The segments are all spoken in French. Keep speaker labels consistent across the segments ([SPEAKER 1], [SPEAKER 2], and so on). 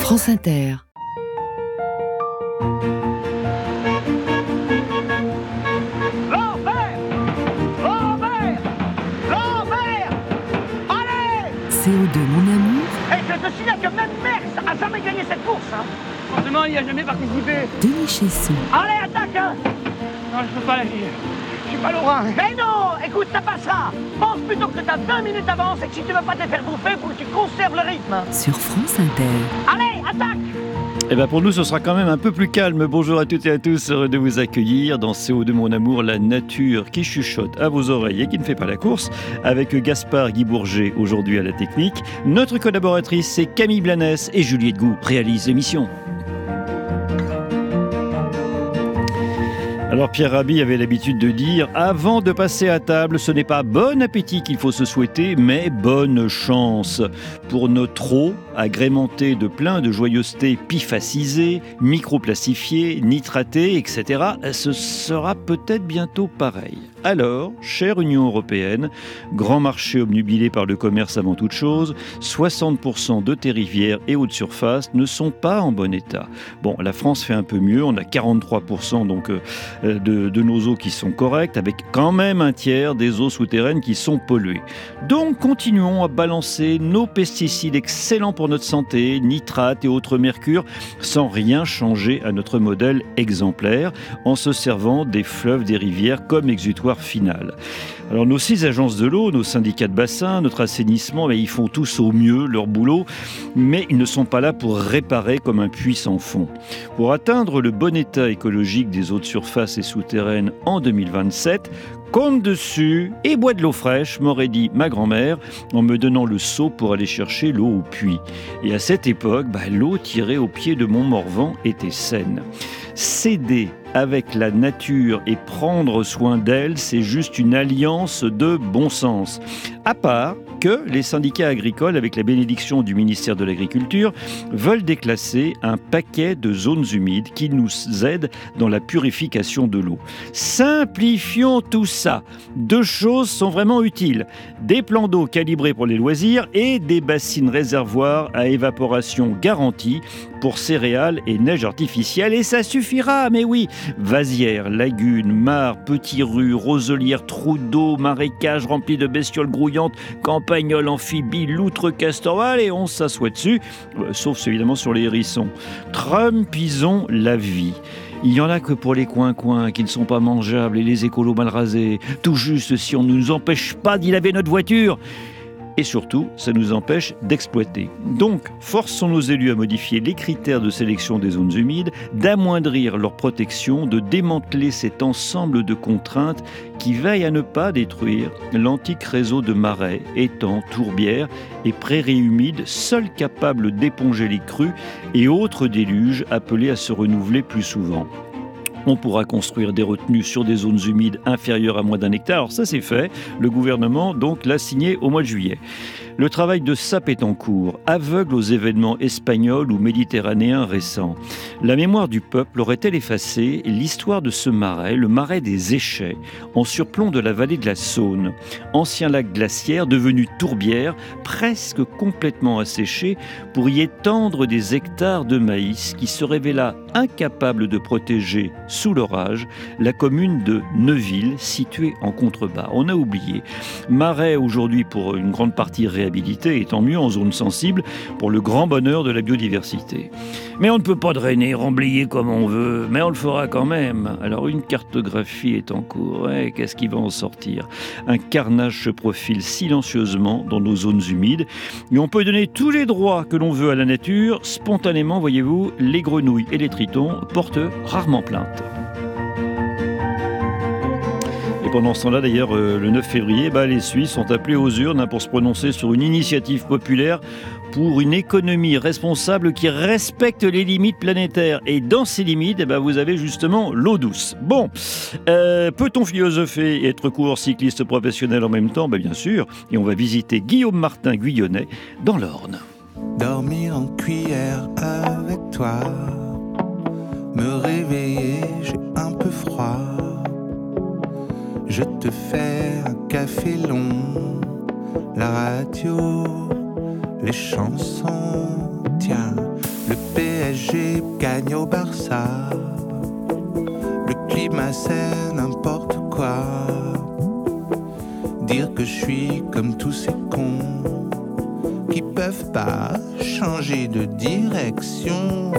[SPEAKER 1] France Inter. CO2, mon amour.
[SPEAKER 2] Et je te signale que même Merckx a jamais gagné cette course. Franchement, il n'y a jamais participé.
[SPEAKER 1] Denis Chesson.
[SPEAKER 2] Allez, attaque Non, je peux pas la lire. Je suis pas Laurent. Mais non, écoute, ça passera. Pense plutôt que t'as 20 minutes d'avance et que si tu veux pas te faire bouffer, faut que tu conserves le rythme.
[SPEAKER 1] Sur France Inter.
[SPEAKER 2] Allez, attaque.
[SPEAKER 3] Eh bien pour nous, ce sera quand même un peu plus calme. Bonjour à toutes et à tous, heureux de vous accueillir dans CO2 mon amour, la nature qui chuchote à vos oreilles et qui ne fait pas la course, avec Gaspard Guy Bourget aujourd'hui à la technique. Notre collaboratrice, c'est Camille Blanès et Juliette Gou réalise l'émission. Alors Pierre Rabhi avait l'habitude de dire « Avant de passer à table, ce n'est pas bon appétit qu'il faut se souhaiter, mais bonne chance ». Pour notre eau, agrémentée de plein de joyeusetés pifacisées, microplastifiées, nitratées, etc., ce sera peut-être bientôt pareil. Alors, chère Union européenne, grand marché obnubilé par le commerce avant toute chose, 60% de tes rivières et eaux de surface ne sont pas en bon état. Bon, la France fait un peu mieux, on a 43% donc de nos eaux qui sont correctes, avec quand même un tiers des eaux souterraines qui sont polluées. Donc, continuons à balancer nos pesticides excellents pour notre santé, nitrates et autres mercures, sans rien changer à notre modèle exemplaire, en se servant des fleuves, des rivières comme exutoire final. Alors nos 6 agences de l'eau, nos syndicats de bassin, notre assainissement, ils font tous au mieux leur boulot, mais ils ne sont pas là pour réparer comme un puits sans fond. Pour atteindre le bon état écologique des eaux de surface et souterraines en 2027, compte dessus et bois de l'eau fraîche, m'aurait dit ma grand-mère en me donnant le seau pour aller chercher l'eau au puits. Et à cette époque, l'eau tirée au pied de Montmorvan était saine. Céder avec la nature et prendre soin d'elle, c'est juste une alliance de bon sens. À part que les syndicats agricoles, avec la bénédiction du ministère de l'Agriculture, veulent déclasser un paquet de zones humides qui nous aident dans la purification de l'eau. Simplifions tout ça. 2 choses sont vraiment utiles. Des plans d'eau calibrés pour les loisirs et des bassines réservoirs à évaporation garantie pour céréales et neige artificielle. Et ça suffira, mais oui. Vasières, lagunes, mares, petits rues, roselières, trous d'eau, marécages remplis de bestioles grouillantes, campagnols, amphibies, loutres, castors, allez, on s'assoit dessus, sauf évidemment sur les hérissons. Trumpisons la vie. Il n'y en a que pour les coins-coins qui ne sont pas mangeables et les écolos mal rasés. Tout juste si on ne nous empêche pas d'y laver notre voiture. Et surtout, ça nous empêche d'exploiter. Donc, forçons nos élus à modifier les critères de sélection des zones humides, d'amoindrir leur protection, de démanteler cet ensemble de contraintes qui veillent à ne pas détruire l'antique réseau de marais, étangs, tourbières et prairies humides, seuls capables d'éponger les crues et autres déluges appelés à se renouveler plus souvent. On pourra construire des retenues sur des zones humides inférieures à moins d'1 hectare. Alors ça c'est fait, le gouvernement donc l'a signé au mois de juillet. Le travail de sape est en cours, aveugle aux événements espagnols ou méditerranéens récents. La mémoire du peuple aurait-elle effacé l'histoire de ce marais, le marais des Échets, en surplomb de la vallée de la Saône, ancien lac glaciaire devenu tourbière, presque complètement asséché, pour y étendre des hectares de maïs qui se révéla incapable de protéger sous l'orage la commune de Neuville, située en contrebas. On a oublié. Marais aujourd'hui pour une grande partie réhabilité, et tant mieux en zone sensible pour le grand bonheur de la biodiversité. Mais on ne peut pas drainer, remblayer comme on veut, mais on le fera quand même. Alors une cartographie est en cours, qu'est-ce qui va en sortir? Un carnage se profile silencieusement dans nos zones humides, et on peut donner tous les droits que l'on veut à la nature, spontanément, voyez-vous, les grenouilles et les tritons portent rarement plainte. Et pendant ce temps-là, d'ailleurs, le 9 février, les Suisses sont appelés aux urnes pour se prononcer sur une initiative populaire pour une économie responsable qui respecte les limites planétaires. Et dans ces limites, vous avez justement l'eau douce. Bon, peut-on philosopher et être coureur cycliste professionnel en même temps? Bien sûr. Et on va visiter Guillaume Martin Guyonnet dans l'Orne.
[SPEAKER 4] Dormir en cuillère avec toi, me réveiller, j'ai un peu froid. Je te fais un café long, la radio, les chansons. Tiens, le j'ai gagné au Barça. Le climat c'est n'importe quoi. Dire que je suis comme tous ces cons qui peuvent pas changer de direction.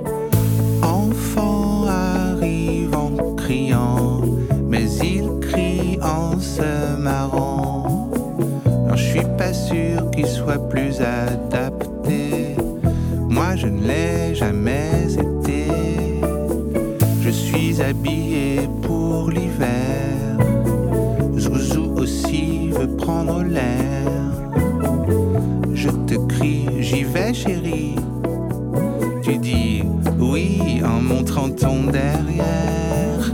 [SPEAKER 4] Enfant arrive en criant, mais il crie en se marrant. Alors je suis pas sûr qu'il soit plus adapté. Moi je ne l'ai jamais été. Je suis habillé pour l'hiver. Zouzou aussi veut prendre l'air. Je te crie, j'y vais chérie. Tu dis oui en montrant ton derrière.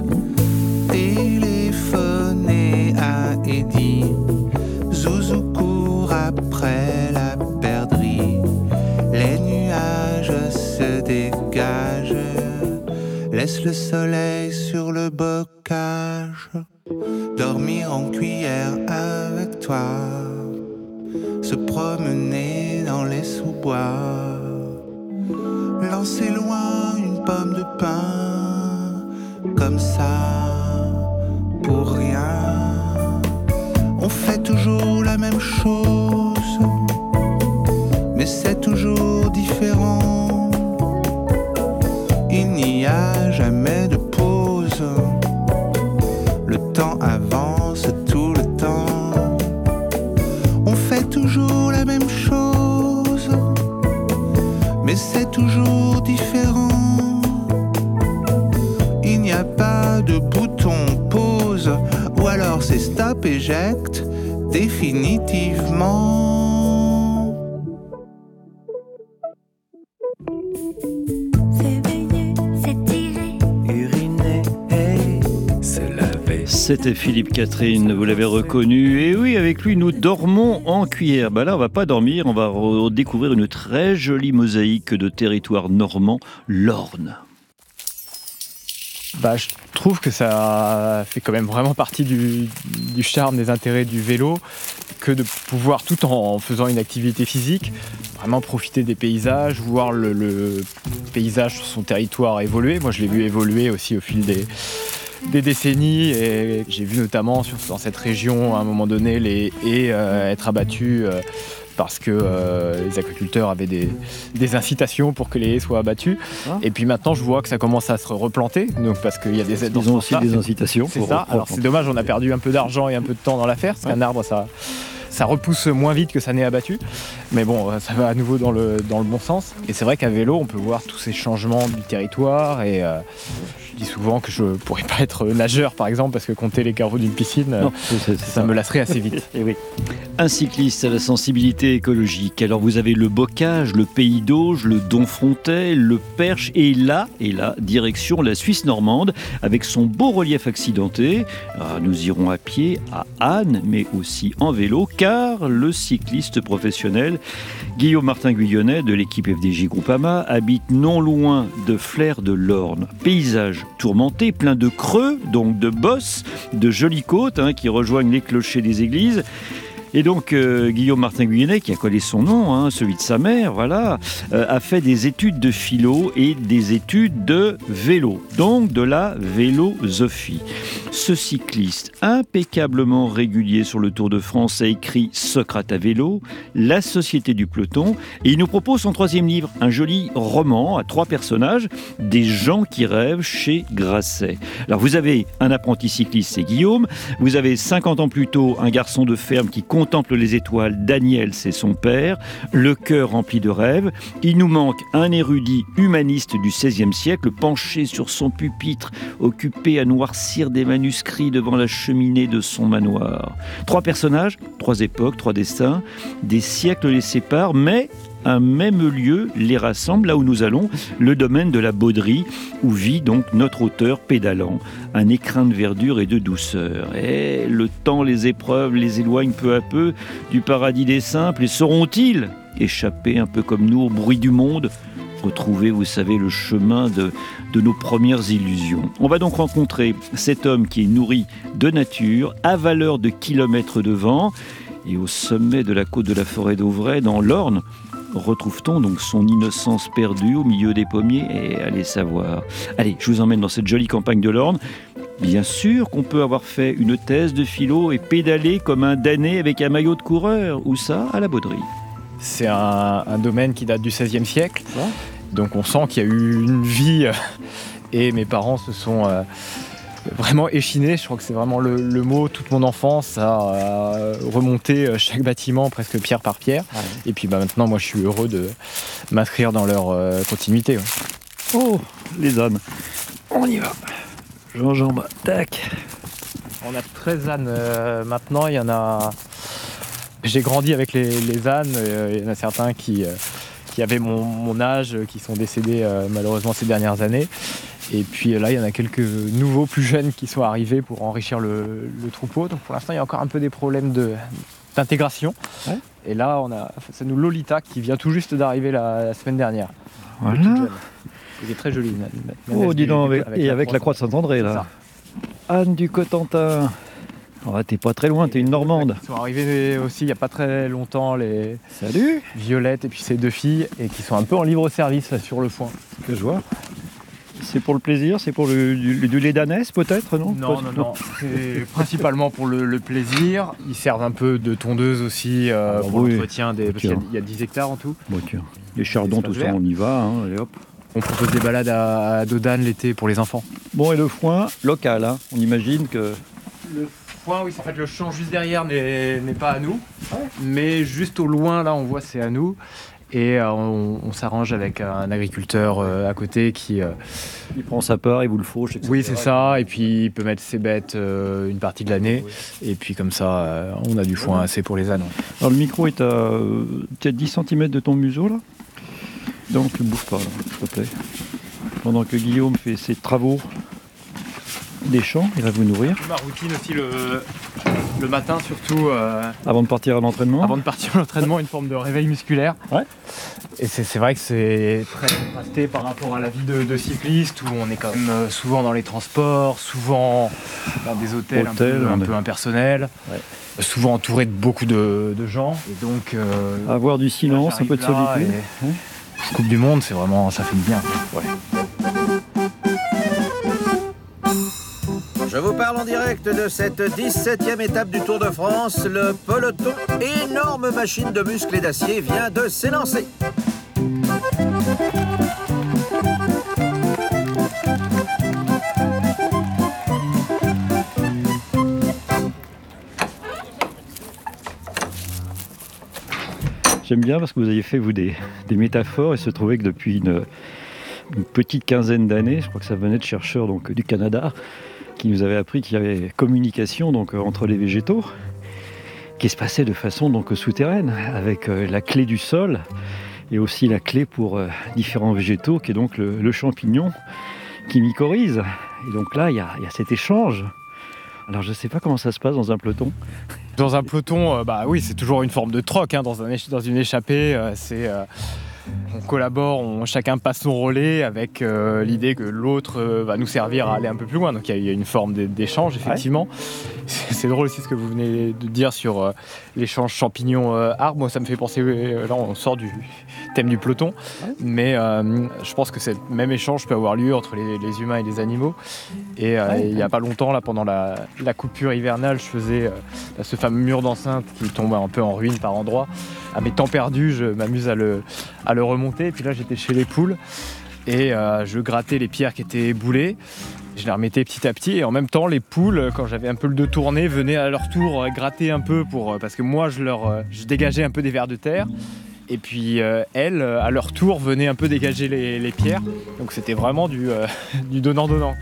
[SPEAKER 4] Téléphoner à Eddie. Zouzou court après la perdrix. Les nuages se dégagent. Laisse le soleil sur le bocage. Dormir en cuillère avec toi. Se promener dans les sous-bois. Lancer loin une pomme de pin. Comme ça, pour rien. On fait toujours la même chose. Mais c'est toujours différent. Il n'y a jamais de pause. Le temps avance tout le temps. On fait toujours la même chose, mais c'est toujours différent. Il n'y a pas de bouton pause, ou alors c'est stop éjecte définitivement.
[SPEAKER 3] C'était Philippe Catherine, vous l'avez reconnu. Et oui, avec lui, nous dormons en cuillère. Bah là, on va pas dormir, on va redécouvrir une très jolie mosaïque de territoire normand, l'Orne.
[SPEAKER 5] Bah, je trouve que ça fait quand même vraiment partie du charme, des intérêts du vélo, que de pouvoir, tout en faisant une activité physique, vraiment profiter des paysages, voir le paysage sur son territoire évoluer. Moi, je l'ai vu évoluer aussi au fil des décennies, et j'ai vu notamment dans cette région à un moment donné les haies être abattues parce que les agriculteurs avaient des incitations pour que les haies soient abattues. Et puis maintenant je vois que ça commence à se replanter, donc parce qu'il y a des aides.
[SPEAKER 3] Ils ont aussi des incitations.
[SPEAKER 5] C'est ça. Alors c'est dommage, on a perdu un peu d'argent et un peu de temps dans l'affaire, parce qu'un arbre ça repousse moins vite que ça n'est abattu. Mais bon, ça va à nouveau dans le bon sens. Et c'est vrai qu'à vélo, on peut voir tous ces changements du territoire. Et je dis souvent que je ne pourrais pas être nageur, par exemple, parce que compter les carreaux d'une piscine, non, ça me lasserait assez vite.
[SPEAKER 3] Et oui. Un cycliste à la sensibilité écologique. Alors vous avez le Bocage, le Pays d'Auge, le Domfrontais, le Perche et là, direction la Suisse normande, avec son beau relief accidenté. Alors, nous irons à pied à Anne, mais aussi en vélo, car le cycliste professionnel Guillaume Martin Guyonnet de l'équipe FDJ Groupama habite non loin de Flers de l'Orne. Paysage tourmenté, plein de creux, donc de bosses, de jolies côtes qui rejoignent les clochers des églises. Et donc, Guillaume Martin Guyonnet, qui a collé son nom, celui de sa mère, voilà, a fait des études de philo et des études de vélo, donc de la vélosophie. Ce cycliste impeccablement régulier sur le Tour de France a écrit Socrate à vélo, La Société du peloton, et il nous propose son 3e livre, un joli roman à 3 personnages, des gens qui rêvent chez Grasset. Alors, vous avez un apprenti cycliste, c'est Guillaume, vous avez 50 ans plus tôt un garçon de ferme qui contemple les étoiles, Daniel, c'est son père, le cœur rempli de rêves. Il nous manque un érudit humaniste du XVIe siècle, penché sur son pupitre, occupé à noircir des manuscrits devant la cheminée de son manoir. 3 personnages, 3 époques, 3 destins, des siècles les séparent, mais un même lieu les rassemble, là où nous allons, le domaine de la Bauderie, où vit donc notre auteur pédalant. Un écrin de verdure et de douceur. Et le temps, les épreuves les éloignent peu à peu du paradis des simples, et sauront-ils échapper un peu comme nous au bruit du monde, retrouver, vous savez, le chemin de nos premières illusions. On va donc rencontrer cet homme qui est nourri de nature, à valeur de kilomètres de vent, et au sommet de la côte de la Forêt d'Auvray, dans l'Orne, Retrouve-t-on donc son innocence perdue au milieu des pommiers? Et allez savoir. Allez, je vous emmène dans cette jolie campagne de l'Orne. Bien sûr qu'on peut avoir fait une thèse de philo et pédaler comme un damné avec un maillot de coureur. Où ça? À la Bauderie.
[SPEAKER 5] C'est un domaine qui date du XVIe siècle. Donc on sent qu'il y a eu une vie et mes parents se sont vraiment échinés. Je crois que c'est vraiment le mot. Toute mon enfance à remonter chaque bâtiment presque pierre par pierre. Et puis maintenant, moi je suis heureux de m'inscrire dans leur continuité.
[SPEAKER 3] Oh, les ânes. On y va. J'enjambe, tac.
[SPEAKER 5] On a 13 ânes maintenant, il y en a... J'ai grandi avec les ânes, il y en a certains qui avaient mon âge, qui sont décédés malheureusement ces dernières années. Et puis là, il y en a quelques nouveaux plus jeunes qui sont arrivés pour enrichir le troupeau. Donc pour l'instant, il y a encore un peu des problèmes d'intégration. Ouais. Et là, c'est nous Lolita qui vient tout juste d'arriver la semaine dernière.
[SPEAKER 3] Voilà.
[SPEAKER 5] Il est très joli.
[SPEAKER 3] Oh, dis donc, avec la croix de Saint-André, là. Anne du Cotentin. Oh, t'es pas très loin, t'es une Normande.
[SPEAKER 5] Ils sont arrivés aussi il n'y a pas très longtemps, les
[SPEAKER 3] Salut
[SPEAKER 5] Violette et puis ces deux filles, et qui sont un peu en libre service là, sur le foin.
[SPEAKER 3] Que je vois. C'est pour le plaisir, c'est pour du lait d'ânesse peut-être, non?
[SPEAKER 5] Non. C'est principalement pour le plaisir. Ils servent un peu de tondeuse aussi pour l'entretien, parce qu'il y a 10 hectares en tout.
[SPEAKER 3] Bon, tiens. Les chardons, tout ça, on y va, hein, allez hop.
[SPEAKER 5] On propose des balades à dos d'âne l'été pour les enfants.
[SPEAKER 3] Bon, et le foin local, hein. On imagine que...
[SPEAKER 5] Le foin, oui, en fait le champ juste derrière n'est pas à nous, mais juste au loin, là, on voit c'est à nous. Et on s'arrange avec un agriculteur à côté qui...
[SPEAKER 3] Il prend sa part, il vous le fauche, etc.
[SPEAKER 5] Oui, c'est ça, et puis il peut mettre ses bêtes une partie de l'année, et puis comme ça, on a du foin assez pour les ânes.
[SPEAKER 3] Alors le micro est à peut-être 10 cm de ton museau, là. Donc ne bouge pas, là, s'il te plaît. Pendant que Guillaume fait ses travaux des champs, il va vous nourrir.
[SPEAKER 5] Ma routine aussi le matin surtout.
[SPEAKER 3] Avant de partir à l'entraînement.
[SPEAKER 5] Avant de partir à l'entraînement, une forme de réveil musculaire. Ouais. Et c'est vrai que c'est très contrasté par rapport à la vie de cycliste, où on est quand même souvent dans les transports, souvent dans des hôtels un peu impersonnels. Ouais. Souvent entouré de beaucoup de gens. Et donc
[SPEAKER 3] avoir du silence, un peu de solitude.
[SPEAKER 5] Coupe du Monde, c'est vraiment, ça fait du bien. Ouais.
[SPEAKER 6] Je vous parle en direct de cette 17e étape du Tour de France. Le peloton, énorme machine de muscles et d'acier, vient de s'élancer.
[SPEAKER 3] J'aime bien parce que vous avez fait, vous, des métaphores, et se trouvait que depuis une petite quinzaine d'années, je crois que ça venait de chercheurs donc, du Canada, qui nous avaient appris qu'il y avait communication donc, entre les végétaux, qui se passait de façon donc, souterraine, avec la clé du sol, et aussi la clé pour différents végétaux, qui est donc le champignon, qui mycorhize. Et donc là, il y a cet échange. Alors je ne sais pas comment ça se passe dans un peloton.
[SPEAKER 5] Dans un peloton, oui, c'est toujours une forme de troc. Hein, dans une échappée, on collabore, chacun passe son relais avec l'idée que l'autre va nous servir à aller un peu plus loin. Donc il y a une forme d'échange, effectivement. Ouais. C'est drôle aussi ce que vous venez de dire sur l'échange champignon-arbre. Moi, ça me fait penser, là on sort du thème du peloton, mais je pense que ce même échange peut avoir lieu entre les humains et les animaux. Et il n'y a pas longtemps, là, pendant la coupure hivernale, je faisais ce fameux mur d'enceinte qui tombe un peu en ruine par endroits. À mes temps perdus, je m'amuse à le remonter. Et puis là, j'étais chez les poules et je grattais les pierres qui étaient boulées. Je les remettais petit à petit, et en même temps, les poules, quand j'avais un peu le dos tourné, venaient à leur tour gratter un peu parce que moi, je dégageais un peu des vers de terre. Et puis elles, à leur tour, venaient un peu dégager les pierres. Donc c'était vraiment du donnant-donnant.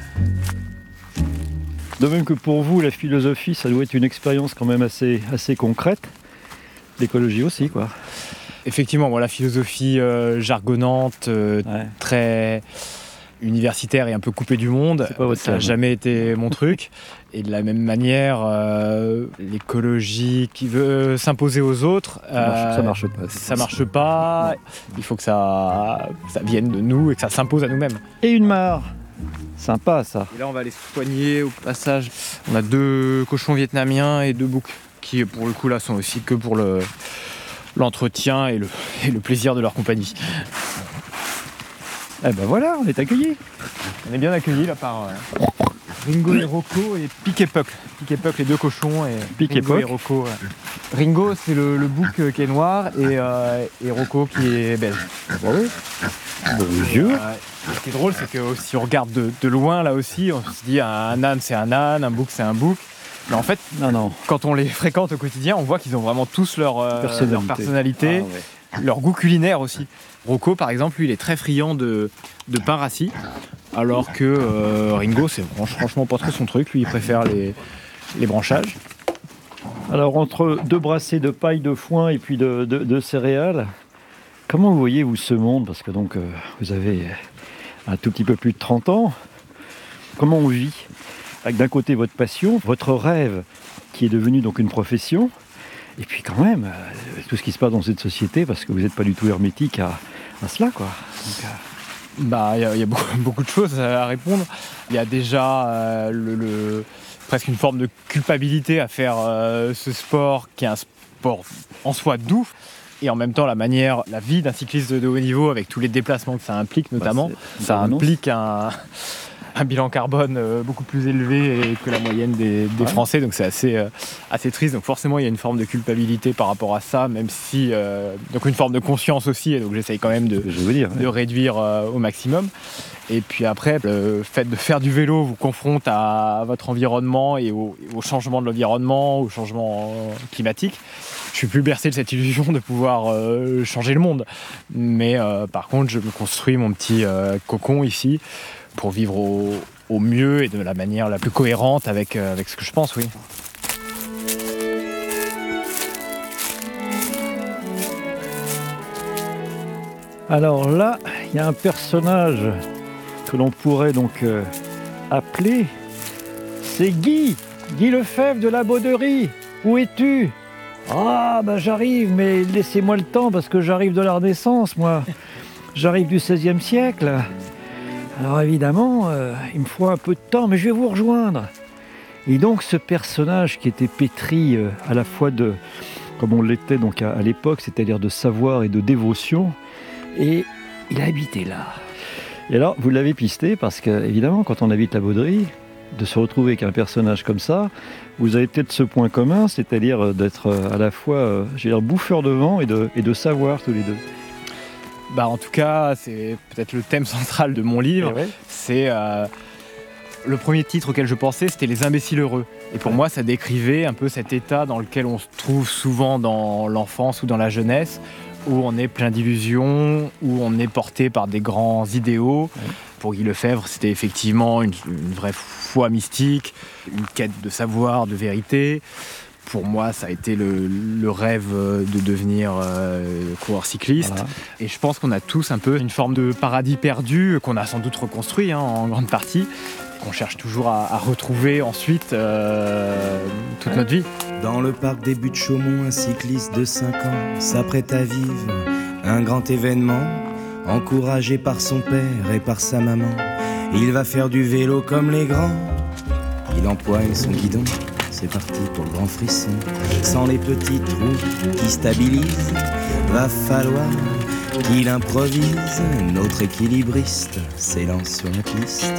[SPEAKER 3] De même que pour vous, la philosophie, ça doit être une expérience quand même assez concrète. L'écologie aussi, quoi.
[SPEAKER 5] Effectivement, la philosophie jargonnante, très universitaire et un peu coupée du monde, ça n'a jamais été mon truc. Et de la même manière, l'écologie qui veut s'imposer aux autres,
[SPEAKER 3] ça marche pas.
[SPEAKER 5] Ça marche pas. Il faut que ça vienne de nous et que ça s'impose à nous-mêmes.
[SPEAKER 3] Et une mare, sympa ça.
[SPEAKER 5] Et là, on va aller se soigner au passage. On a 2 cochons vietnamiens et 2 boucs qui, pour le coup, là, sont aussi que pour l'entretien et le plaisir de leur compagnie.
[SPEAKER 3] Eh ben voilà, on est accueillis.
[SPEAKER 5] On est bien accueillis là par Ringo et Rocco et Pic et Puck. Pic et Puck, les deux cochons, et
[SPEAKER 3] Pic et
[SPEAKER 5] Ringo et
[SPEAKER 3] Puck.
[SPEAKER 5] Rocco. Ringo, c'est le bouc qui est noir, et Rocco qui est belge.
[SPEAKER 3] Oui. Bonjour.
[SPEAKER 5] Ce qui est drôle, c'est que si on regarde de loin, là aussi, on se dit un âne, c'est un âne, un bouc, c'est un bouc. Mais en fait,
[SPEAKER 3] Non.
[SPEAKER 5] quand on les fréquente au quotidien, on voit qu'ils ont vraiment tous leur personnalité,
[SPEAKER 3] Ah, ouais.
[SPEAKER 5] leur goût culinaire aussi. Rocco, par exemple, lui, il est très friand de pain rassis, alors que Ringo, c'est franchement pas trop son truc. Lui, il préfère les branchages.
[SPEAKER 3] Alors, entre 2 brassées de paille de foin et puis de céréales, comment vous voyez-vous ce monde? Parce que donc, vous avez un tout petit peu plus de 30 ans. Comment on vit? Avec d'un côté votre passion, votre rêve qui est devenu donc une profession, et puis quand même, tout ce qui se passe dans cette société, parce que vous n'êtes pas du tout hermétique à cela, quoi. Donc,
[SPEAKER 5] Il y a beaucoup de choses à répondre. Il y a déjà presque une forme de culpabilité à faire ce sport, qui est un sport en soi doux, et en même temps la vie d'un cycliste de haut niveau, avec tous les déplacements que ça implique notamment, ça implique un bilan carbone beaucoup plus élevé que la moyenne des Français, donc c'est assez triste. Donc forcément il y a une forme de culpabilité par rapport à ça, même si donc une forme de conscience aussi, et donc j'essaye quand même de réduire au maximum. Et puis après, le fait de faire du vélo vous confronte à votre environnement et au changement de l'environnement, au changement climatique. Je suis plus bercé de cette illusion de pouvoir changer le monde, mais par contre je me construis mon petit cocon ici pour vivre au mieux et de la manière la plus cohérente avec ce que je pense, oui.
[SPEAKER 3] Alors là, il y a un personnage que l'on pourrait donc appeler, c'est Guy Lefebvre de la Bauderie. Où es-tu? Ah, j'arrive, mais laissez-moi le temps parce que j'arrive de la Renaissance, moi. J'arrive du XVIe siècle. Alors évidemment, il me faut un peu de temps, mais je vais vous rejoindre. Et donc ce personnage qui était pétri à la fois de, comme on l'était donc à l'époque, c'est-à-dire de savoir et de dévotion, et il habitait là. Et alors, vous l'avez pisté parce que, évidemment, quand on habite la Bauderie, de se retrouver avec un personnage comme ça, vous avez peut-être ce point commun, c'est-à-dire d'être à la fois, bouffeur de vent et de savoir tous les deux.
[SPEAKER 5] En tout cas, c'est peut-être le thème central de mon livre.
[SPEAKER 3] Ouais.
[SPEAKER 5] C'est le premier titre auquel je pensais, c'était Les imbéciles heureux. Et pour moi, ça décrivait un peu cet état dans lequel on se trouve souvent dans l'enfance ou dans la jeunesse, où on est plein d'illusions, où on est porté par des grands idéaux. Ouais. Pour Guy Lefebvre, c'était effectivement une vraie foi mystique, une quête de savoir, de vérité. Pour moi, ça a été le rêve de devenir coureur cycliste. Voilà. Et je pense qu'on a tous un peu une forme de paradis perdu qu'on a sans doute reconstruit en grande partie, qu'on cherche toujours à retrouver ensuite toute notre vie.
[SPEAKER 7] Dans le parc des Buttes Chaumont, un cycliste de 5 ans s'apprête à vivre un grand événement. Encouragé par son père et par sa maman, il va faire du vélo comme les grands. Il empoigne son guidon, c'est parti pour le grand frisson. Sans les petites roues qui stabilisent, va falloir qu'il improvise. Notre équilibriste s'élance sur la piste.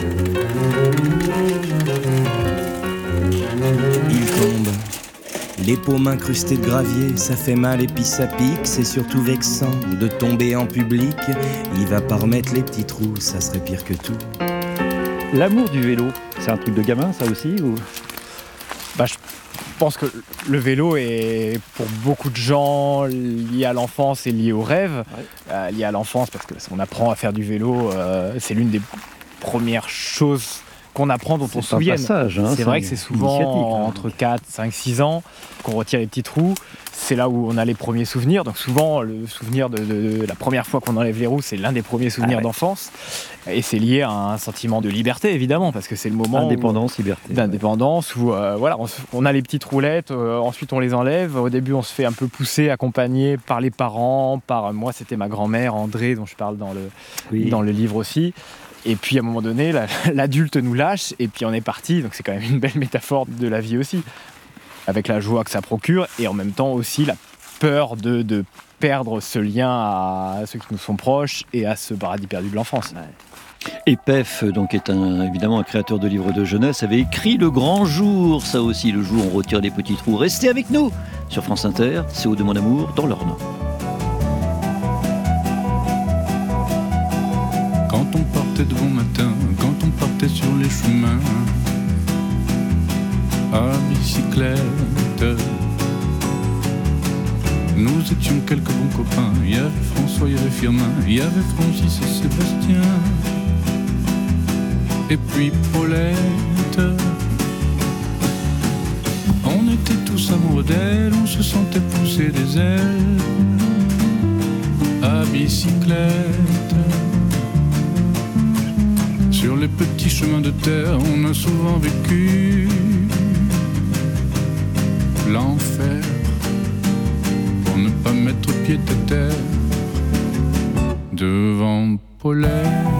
[SPEAKER 7] Il tombe, les paumes incrustées de gravier, ça fait mal et puis ça pique. C'est surtout vexant de tomber en public. Il va pas remettre les petits trous, ça serait pire que tout.
[SPEAKER 3] L'amour du vélo, c'est un truc de gamin, ça aussi ou...
[SPEAKER 5] Je pense que le vélo est pour beaucoup de gens lié à l'enfance et lié au rêve. Ouais. Lié à l'enfance parce qu'on apprend à faire du vélo, c'est l'une des premières choses qu'on apprend, dont on se souvient. C'est vrai que c'est souvent entre 4, 5, 6 ans qu'on retire les petits trous. C'est là où on a les premiers souvenirs. Donc souvent, le souvenir de la première fois qu'on enlève les roues, c'est l'un des premiers souvenirs d'enfance. Et c'est lié à un sentiment de liberté, évidemment, parce que c'est le moment d'indépendance où on a les petites roulettes, ensuite on les enlève. Au début, on se fait un peu pousser, accompagner par les parents, moi, c'était ma grand-mère, André, dont je parle dans le livre aussi. Et puis à un moment donné, l'adulte nous lâche et puis on est parti. Donc c'est quand même une belle métaphore de la vie aussi, avec la joie que ça procure et en même temps aussi la peur de perdre ce lien à ceux qui nous sont proches et à ce paradis perdu de l'enfance.
[SPEAKER 3] Et Pef, donc, est évidemment un créateur de livres de jeunesse, avait écrit Le Grand Jour, ça aussi, le jour où on retire les petits trous. Restez avec nous sur France Inter, CO de mon amour, dans l'Orne.
[SPEAKER 8] Quand on partait de bon matin, quand on partait sur les chemins, à bicyclette, nous étions quelques bons copains. Il y avait François, il y avait Firmin, il y avait Francis et Sébastien. Et puis Paulette. On était tous amoureux d'elle, on se sentait pousser des ailes à bicyclette. Sur les petits chemins de terre, on a souvent vécu l'enfer pour ne pas mettre pied à terre devant Paulette.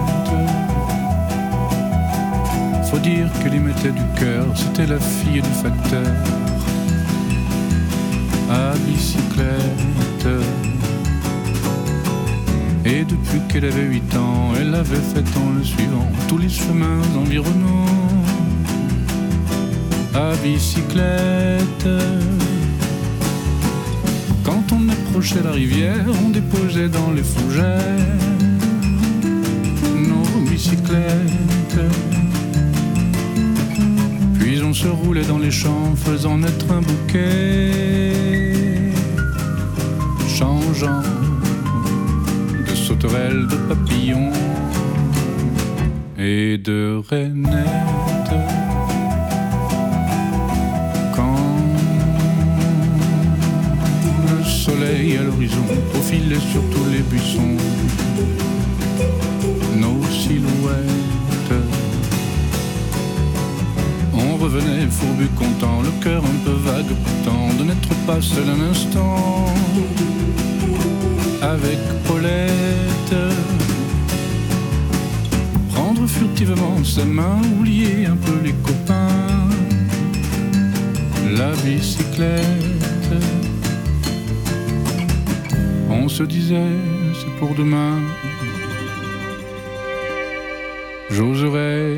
[SPEAKER 8] Faut dire qu'elle y mettait du cœur, c'était la fille du facteur à bicyclette. Et depuis qu'elle avait 8 ans, elle avait fait en le suivant tous les chemins environnants à bicyclette. Quand on approchait la rivière, on déposait dans les fougères nos bicyclettes. Puis on se roulait dans les champs, faisant naître un bouquet changeant de sauterelles, de papillons et de rainettes. Quand le soleil à l'horizon profilait sur tous les buissons nos silhouettes, on revenait fourbu content, le cœur un peu vague pourtant, de n'être pas seul un instant avec Paulette. Prendre furtivement sa main, oublier un peu les copains, la bicyclette. On se disait, c'est pour demain. J'oserais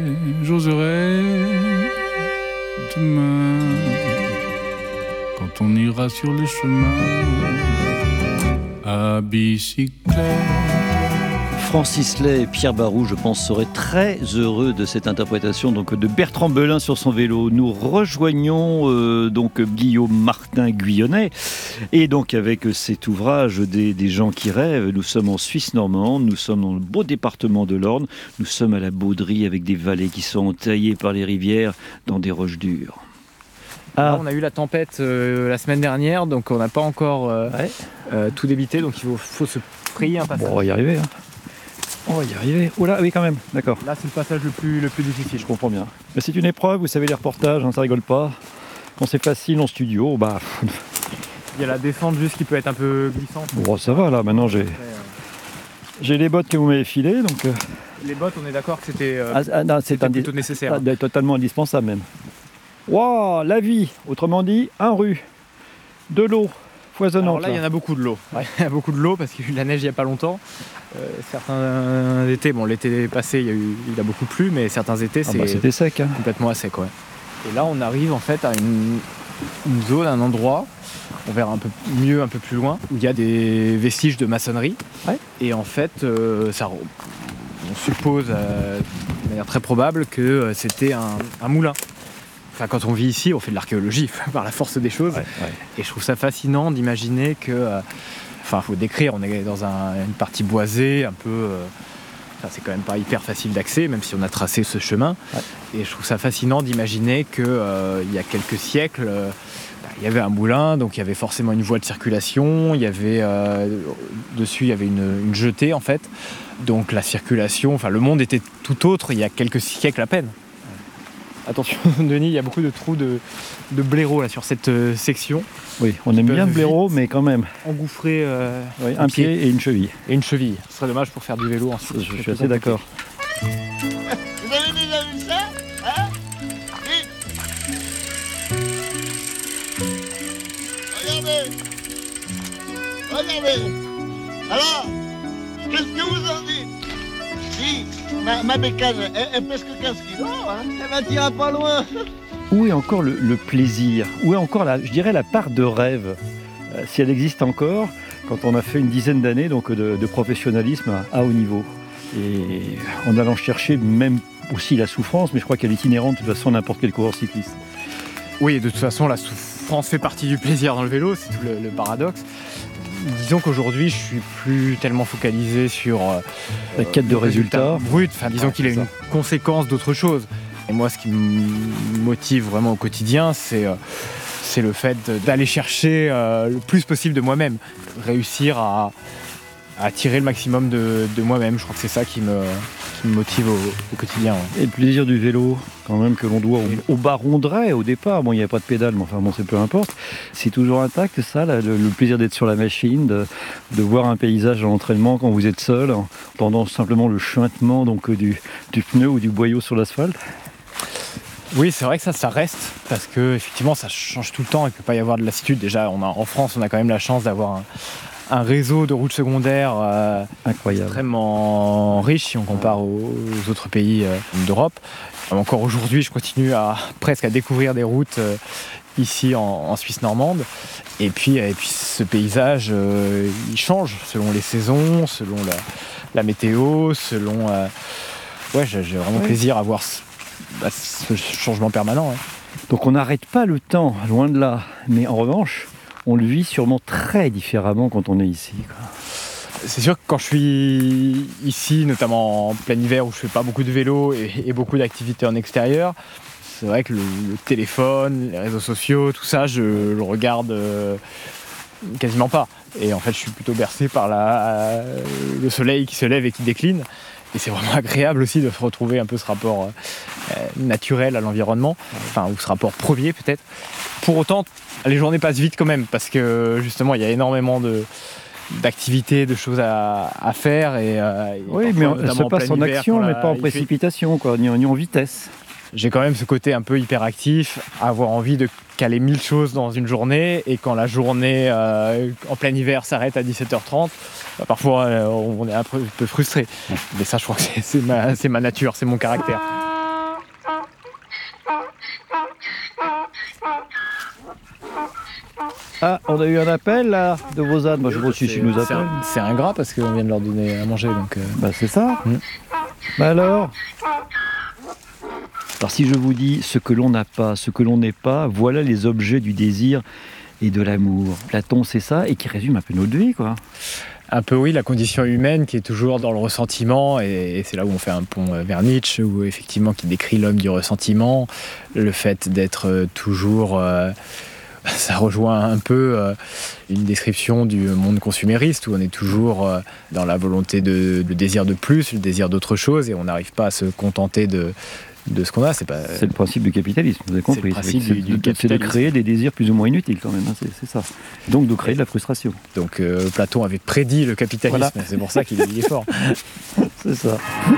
[SPEAKER 8] demain, quand on ira sur les chemins à bicyclette.
[SPEAKER 3] Francis Lay et Pierre Barou, je pense, seraient très heureux de cette interprétation donc, de Bertrand Belin sur son vélo. Nous rejoignons donc Guillaume Martin Guyonnet. Et donc avec cet ouvrage des gens qui rêvent, nous sommes en Suisse normande, nous sommes dans le beau département de l'Orne, nous sommes à la Baudrie avec des vallées qui sont entaillées par les rivières dans des roches dures.
[SPEAKER 5] Là, on a eu la tempête la semaine dernière, donc on n'a pas encore tout débité, donc il faut se frayer un passage.
[SPEAKER 3] Bon, on va y arriver. On va y arriver. Oh là, oui, quand même, d'accord.
[SPEAKER 5] Là, c'est le passage le plus difficile.
[SPEAKER 3] Je comprends bien. Mais c'est une épreuve, vous savez, les reportages, ça rigole pas. Quand c'est facile en studio, bah...
[SPEAKER 5] Il y a la descente juste qui peut être un peu glissante.
[SPEAKER 3] Bon, ça va, là, maintenant j'ai les bottes que vous m'avez filées, donc...
[SPEAKER 5] Les bottes, on est d'accord que c'était plutôt nécessaire.
[SPEAKER 3] Totalement indispensable, même. Waouh, la vie, autrement dit, un rue, de l'eau foisonnante.
[SPEAKER 5] Alors là, il y en a beaucoup de l'eau. Ouais. Il y a beaucoup de l'eau parce qu'il y a eu de la neige il n'y a pas longtemps. Certains étés, bon, l'été passé, il a beaucoup plu, mais certains étés,
[SPEAKER 3] c'était sec.
[SPEAKER 5] Complètement à sec, ouais. Et là, on arrive en fait à une zone, un endroit, on verra un peu mieux un peu plus loin, où il y a des vestiges de maçonnerie. Ouais. Et en fait, on suppose de manière très probable que c'était un moulin. Enfin, quand on vit ici, on fait de l'archéologie par la force des choses. Ouais. Et je trouve ça fascinant d'imaginer que... faut décrire, on est dans une partie boisée, un peu... c'est quand même pas hyper facile d'accès, même si on a tracé ce chemin. Ouais. Et je trouve ça fascinant d'imaginer qu'il y a quelques siècles, il y avait un moulin, donc il y avait forcément une voie de circulation. Il y avait dessus, il y avait une jetée, en fait. Donc la circulation, le monde était tout autre il y a quelques siècles à peine. Attention Denis, il y a beaucoup de trous de blaireau là sur cette section.
[SPEAKER 3] Oui, on aime bien le blaireau, mais quand même.
[SPEAKER 5] Engouffrer
[SPEAKER 3] un pied et une cheville.
[SPEAKER 5] Et une cheville. Ce serait dommage pour faire du vélo ensuite.
[SPEAKER 3] Je suis assez d'accord.
[SPEAKER 9] Vous avez déjà vu ça, hein? Regardez. Regardez. Alors, qu'est-ce que vous en dites? Si, ma bécane, elle pèse que 15 kilos, hein. Elle m'attira pas loin.
[SPEAKER 3] Où est encore le plaisir? Où est encore, je dirais, la part de rêve, si elle existe encore, quand on a fait une dizaine d'années donc, de professionnalisme à haut niveau? Et en allant chercher même aussi la souffrance, mais je crois qu'elle est inhérente de toute façon à n'importe quel coureur cycliste.
[SPEAKER 5] Oui, de toute façon, la souffrance fait partie du plaisir dans le vélo, c'est tout le paradoxe. Disons qu'aujourd'hui, je suis plus tellement focalisé sur
[SPEAKER 3] la quête de résultats
[SPEAKER 5] brut. Enfin, disons qu'il est une conséquence d'autre chose. Et moi, ce qui me motive vraiment au quotidien, c'est le fait d'aller chercher le plus possible de moi-même, réussir à tirer le maximum de moi-même. Je crois que c'est ça qui me motive au quotidien. Ouais.
[SPEAKER 3] Et le plaisir du vélo, quand même, que l'on doit au baron Drey au départ. Bon, il n'y avait pas de pédale, mais enfin bon, c'est peu importe. C'est toujours intact, ça, là, le plaisir d'être sur la machine, de voir un paysage à l'entraînement quand vous êtes seul, en entendant simplement le chuintement donc, du pneu ou du boyau sur l'asphalte.
[SPEAKER 5] Oui, c'est vrai que ça reste, parce que effectivement, ça change tout le temps. Il ne peut pas y avoir de lassitude. Déjà, en France, on a quand même la chance d'avoir un réseau de routes secondaires
[SPEAKER 3] incroyable,
[SPEAKER 5] extrêmement riche si on compare aux autres pays d'Europe. Encore aujourd'hui, je continue presque à découvrir des routes ici en Suisse normande. Et puis ce paysage, il change selon les saisons, selon la météo, selon... Ouais, j'ai vraiment plaisir à voir ce changement permanent. Ouais.
[SPEAKER 3] Donc on n'arrête pas le temps, loin de là. Mais en revanche, on le vit sûrement très différemment quand on est ici, quoi.
[SPEAKER 5] C'est sûr que quand je suis ici, notamment en plein hiver où je fais pas beaucoup de vélo et beaucoup d'activités en extérieur, c'est vrai que le téléphone, les réseaux sociaux, tout ça, je le regarde quasiment pas. Et en fait, je suis plutôt bercé par le soleil qui se lève et qui décline. Et c'est vraiment agréable aussi de retrouver un peu ce rapport naturel à l'environnement, enfin, ou ce rapport premier peut-être. Pour autant, les journées passent vite quand même, parce que justement, il y a énormément d'activités, de choses à faire.
[SPEAKER 3] Oui, mais elle se passe en action, mais pas en précipitation, quoi, ni en vitesse.
[SPEAKER 5] J'ai quand même ce côté un peu hyperactif, avoir envie de caler 1000 choses dans une journée, et quand la journée en plein hiver s'arrête à 17h30, parfois on est un peu frustré. Mais ça, je crois que c'est ma nature, c'est mon caractère.
[SPEAKER 3] Ah, on a eu un appel là de vos ânes. Moi, je vois si tu nous appelles.
[SPEAKER 5] C'est ingrat parce qu'on vient de leur donner à manger, donc.
[SPEAKER 3] Bah c'est ça. Bah alors si je vous dis ce que l'on n'a pas, ce que l'on n'est pas, voilà les objets du désir et de l'amour. Platon, c'est ça, et qui résume un peu notre vie, quoi.
[SPEAKER 5] Un peu, oui, la condition humaine qui est toujours dans le ressentiment, et c'est là où on fait un pont vers Nietzsche, où effectivement qui décrit l'homme du ressentiment, le fait d'être toujours... ça rejoint un peu une description du monde consumériste, où on est toujours dans la volonté de désir de plus, le désir d'autre chose, et on n'arrive pas à se contenter de ce qu'on a. C'est
[SPEAKER 3] le principe du capitalisme, vous avez compris.
[SPEAKER 5] C'est le principe du capitalisme.
[SPEAKER 3] C'est de créer des désirs plus ou moins inutiles quand même, hein, c'est ça. Donc de créer de la frustration.
[SPEAKER 5] Donc Platon avait prédit le capitalisme, voilà. C'est pour ça qu'il est fort.
[SPEAKER 3] C'est ça.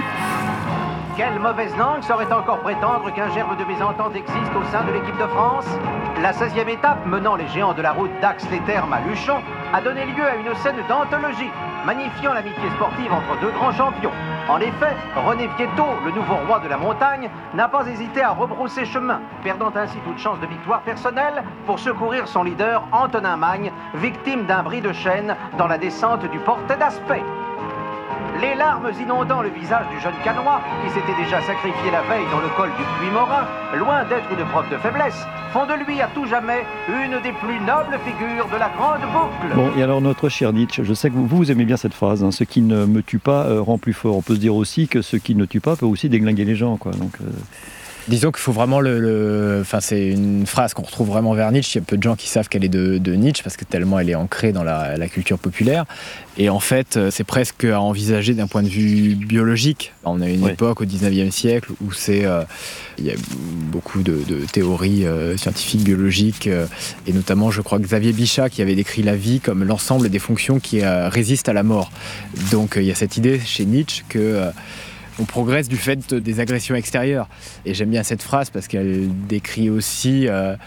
[SPEAKER 10] Quelle mauvaise langue saurait encore prétendre qu'un germe de mésentente existe au sein de l'équipe de France? La 16e étape, menant les géants de la route d'Ax-les-Thermes à Luchon, a donné lieu à une scène d'anthologie, magnifiant l'amitié sportive entre deux grands champions. En effet, René Vietto, le nouveau roi de la montagne, n'a pas hésité à rebrousser chemin, perdant ainsi toute chance de victoire personnelle pour secourir son leader Antonin Magne, victime d'un bris de chaîne dans la descente du Portet d'Aspet. Les larmes inondant le visage du jeune Canois, qui s'était déjà sacrifié la veille dans le col du Puy-Morin, loin d'être une preuve de faiblesse, font de lui à tout jamais une des plus nobles figures de la grande boucle.
[SPEAKER 3] Bon, et alors notre cher Nietzsche, je sais que vous aimez bien cette phrase, hein, ce qui ne me tue pas rend plus fort. On peut se dire aussi que ce qui ne tue pas peut aussi déglinguer les gens, quoi. Donc,
[SPEAKER 5] disons qu'il faut vraiment Enfin, c'est une phrase qu'on retrouve vraiment vers Nietzsche. Il y a peu de gens qui savent qu'elle est de Nietzsche, parce que tellement elle est ancrée dans la culture populaire. Et en fait, c'est presque à envisager d'un point de vue biologique. On a une époque au 19e siècle où il y a beaucoup de théories scientifiques, biologiques, et notamment, je crois, Xavier Bichat qui avait décrit la vie comme l'ensemble des fonctions qui résistent à la mort. Donc il y a cette idée chez Nietzsche que... on progresse du fait des agressions extérieures. Et j'aime bien cette phrase parce qu'elle décrit aussi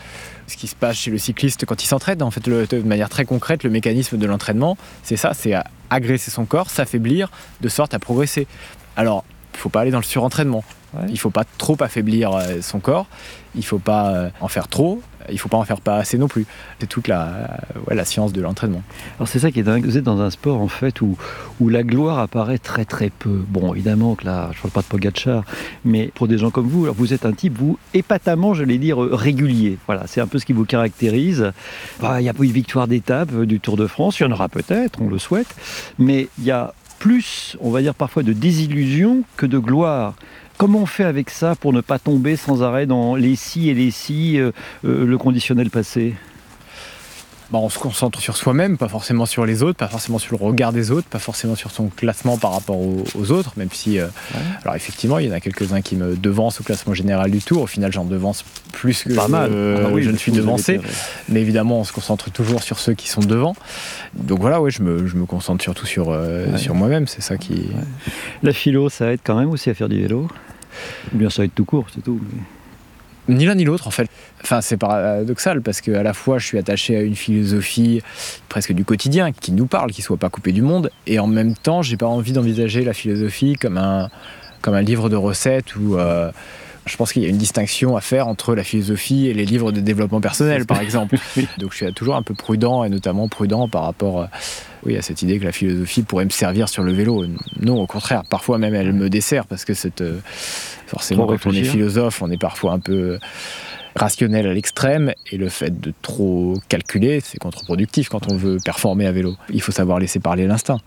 [SPEAKER 5] Ce qui se passe chez le cycliste quand il s'entraîne, en fait, de manière très concrète, le mécanisme de l'entraînement, c'est ça, c'est agresser son corps, s'affaiblir, de sorte à progresser. Alors, il ne faut pas aller dans le surentraînement. Ouais. Il ne faut pas trop affaiblir son corps, il ne faut pas en faire trop, il ne faut pas en faire pas assez non plus. C'est toute la science de l'entraînement.
[SPEAKER 3] Alors c'est ça qui est dingue, vous êtes dans un sport en fait où la gloire apparaît très très peu. Bon, évidemment que là, je ne parle pas de Pogačar, mais pour des gens comme vous, alors vous êtes un type, vous, épatamment, j'allais dire, régulier. Voilà, c'est un peu ce qui vous caractérise. Il n'y a pas eu de victoire d'étape du Tour de France, il y en aura peut-être, on le souhaite, mais il y a plus, on va dire parfois, de désillusion que de gloire. Comment on fait avec ça pour ne pas tomber sans arrêt dans les si et les si, le conditionnel passé ?
[SPEAKER 5] On se concentre sur soi-même, pas forcément sur les autres, pas forcément sur le regard des autres, pas forcément sur son classement par rapport aux autres, même si, alors effectivement, il y en a quelques-uns qui me devancent au classement général du Tour. Au final, j'en devance plus que je ne suis devancé. Mais évidemment, on se concentre toujours sur ceux qui sont devant. Donc voilà, je me concentre surtout sur moi-même, c'est ça qui... Ouais.
[SPEAKER 3] La philo, ça aide quand même aussi à faire du vélo ? Ou bien ça aide tout court, c'est tout.
[SPEAKER 5] Ni l'un ni l'autre en fait. Enfin, c'est paradoxal parce qu'à la fois je suis attaché à une philosophie presque du quotidien qui nous parle, qui ne soit pas coupée du monde, et en même temps j'ai pas envie d'envisager la philosophie comme un livre de recettes où je pense qu'il y a une distinction à faire entre la philosophie et les livres de développement personnel par exemple. Donc je suis toujours un peu prudent, et notamment prudent par rapport à cette idée que la philosophie pourrait me servir sur le vélo. Non, au contraire, parfois même elle me dessert parce que forcément quand on est philosophe, on est parfois un peu rationnel à l'extrême, et le fait de trop calculer, c'est contre-productif quand on veut performer à vélo. Il faut savoir laisser parler l'instinct.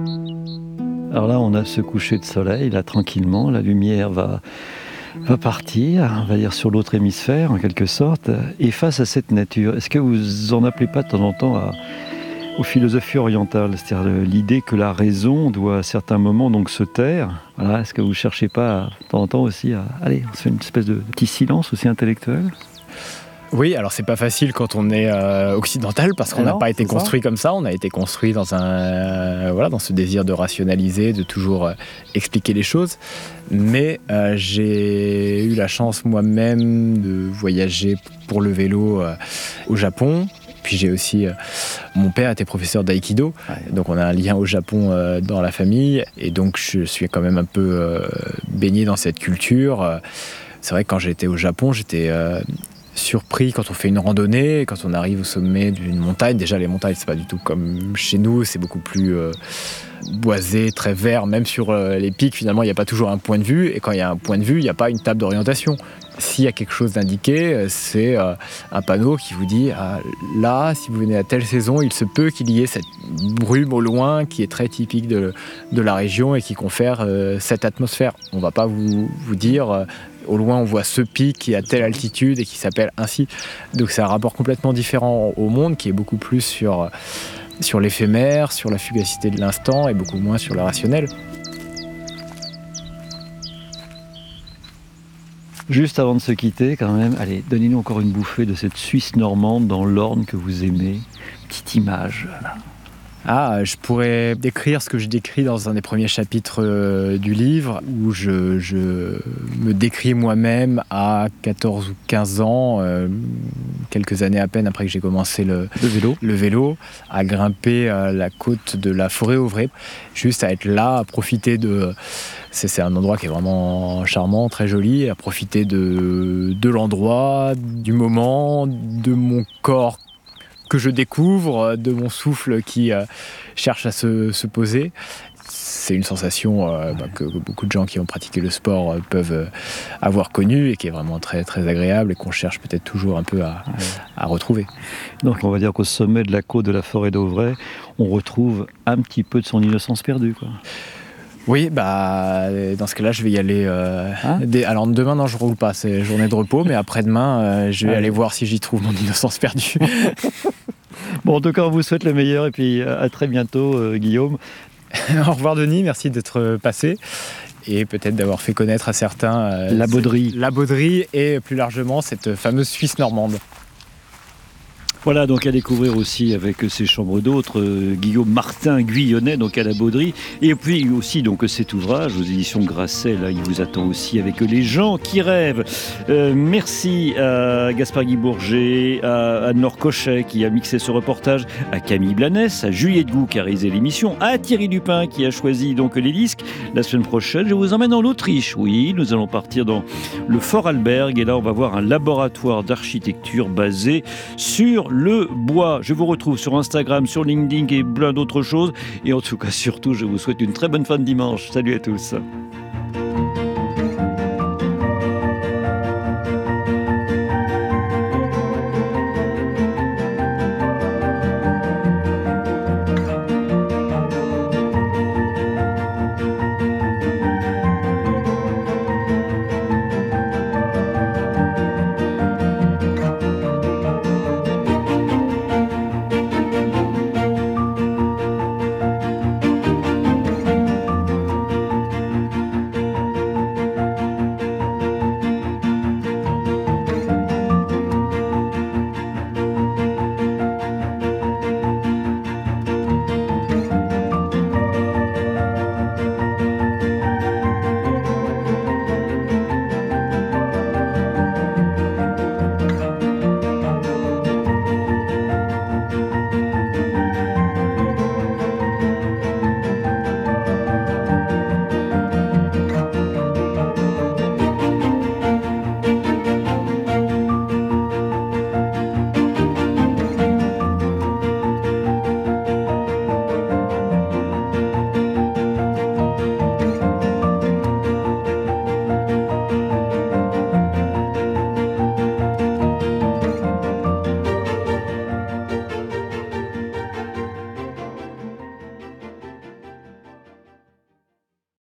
[SPEAKER 3] Alors là, on a ce coucher de soleil, là tranquillement, la lumière va partir, on va dire sur l'autre hémisphère en quelque sorte, et face à cette nature, est-ce que vous en appelez pas de temps en temps aux philosophies orientales, c'est-à-dire l'idée que la raison doit à certains moments donc se taire? Voilà, est-ce que vous ne cherchez pas de temps en temps aussi allez, on se fait une espèce de petit silence aussi intellectuel?
[SPEAKER 5] Oui, alors c'est pas facile quand on est occidental parce qu'on n'a pas été construit comme ça. On a été construit dans dans ce désir de rationaliser, de toujours expliquer les choses. Mais j'ai eu la chance moi-même de voyager pour le vélo au Japon. Puis j'ai aussi, mon père était professeur d'aïkido, donc on a un lien au Japon dans la famille, et donc je suis quand même un peu baigné dans cette culture. C'est vrai que quand j'étais au Japon, j'étais surpris quand on fait une randonnée, quand on arrive au sommet d'une montagne. Déjà les montagnes, c'est pas du tout comme chez nous, c'est beaucoup plus boisé, très vert. Même sur les pics, finalement, il n'y a pas toujours un point de vue, et quand il y a un point de vue, il n'y a pas une table d'orientation. S'il y a quelque chose d'indiqué, c'est un panneau qui vous dit là, si vous venez à telle saison, il se peut qu'il y ait cette brume au loin qui est très typique de la région et qui confère cette atmosphère. On ne va pas vous dire au loin on voit ce pic qui est à telle altitude et qui s'appelle ainsi. Donc c'est un rapport complètement différent au monde qui est beaucoup plus sur l'éphémère, sur la fugacité de l'instant et beaucoup moins sur le rationnel.
[SPEAKER 3] Juste avant de se quitter, quand même, allez, donnez-nous encore une bouffée de cette Suisse normande dans l'Orne que vous aimez. Petite image, là.
[SPEAKER 5] Je pourrais décrire ce que je décris dans un des premiers chapitres du livre, où je me décris moi-même à 14 ou 15 ans, quelques années à peine après que j'ai commencé le vélo, à grimper la côte de la Forêt-Auvray, juste à être là, à profiter de... C'est un endroit qui est vraiment charmant, très joli, à profiter de l'endroit, du moment, de mon corps que je découvre, de mon souffle qui cherche à se poser. C'est une sensation que beaucoup de gens qui ont pratiqué le sport peuvent avoir connue et qui est vraiment très, très agréable et qu'on cherche peut-être toujours un peu à retrouver.
[SPEAKER 3] Donc on va dire qu'au sommet de la côte de la Forêt-d'Auvray, on retrouve un petit peu de son innocence perdue, quoi.
[SPEAKER 5] Oui, dans ce cas-là, je vais y aller. Alors demain, non, je roule pas, c'est journée de repos, mais après-demain, je vais aller voir si j'y trouve mon innocence perdue.
[SPEAKER 3] Bon, en tout cas, on vous souhaite le meilleur et puis à très bientôt, Guillaume.
[SPEAKER 5] Au revoir, Denis, merci d'être passé et peut-être d'avoir fait connaître à certains
[SPEAKER 3] la Bauderie.
[SPEAKER 5] La Bauderie et plus largement cette fameuse Suisse normande.
[SPEAKER 3] Voilà, donc à découvrir aussi avec ses chambres d'hôtes, Guillaume Martin Guyonnet, donc à la Bauderie. Et puis aussi donc cet ouvrage aux éditions Grasset, là il vous attend aussi avec Les gens qui rêvent. Merci à Gaspard Guy Bourget, à Anne-Laure Cochet qui a mixé ce reportage, à Camille Blanès, à Juliette Gou qui a réalisé l'émission, à Thierry Dupin qui a choisi donc les disques. La semaine prochaine, je vous emmène en Autriche. Oui, nous allons partir dans le Fort Alberg et là on va voir un laboratoire d'architecture basé sur le bois. Je vous retrouve sur Instagram, sur LinkedIn et plein d'autres choses. Et en tout cas, surtout, je vous souhaite une très bonne fin de dimanche. Salut à tous.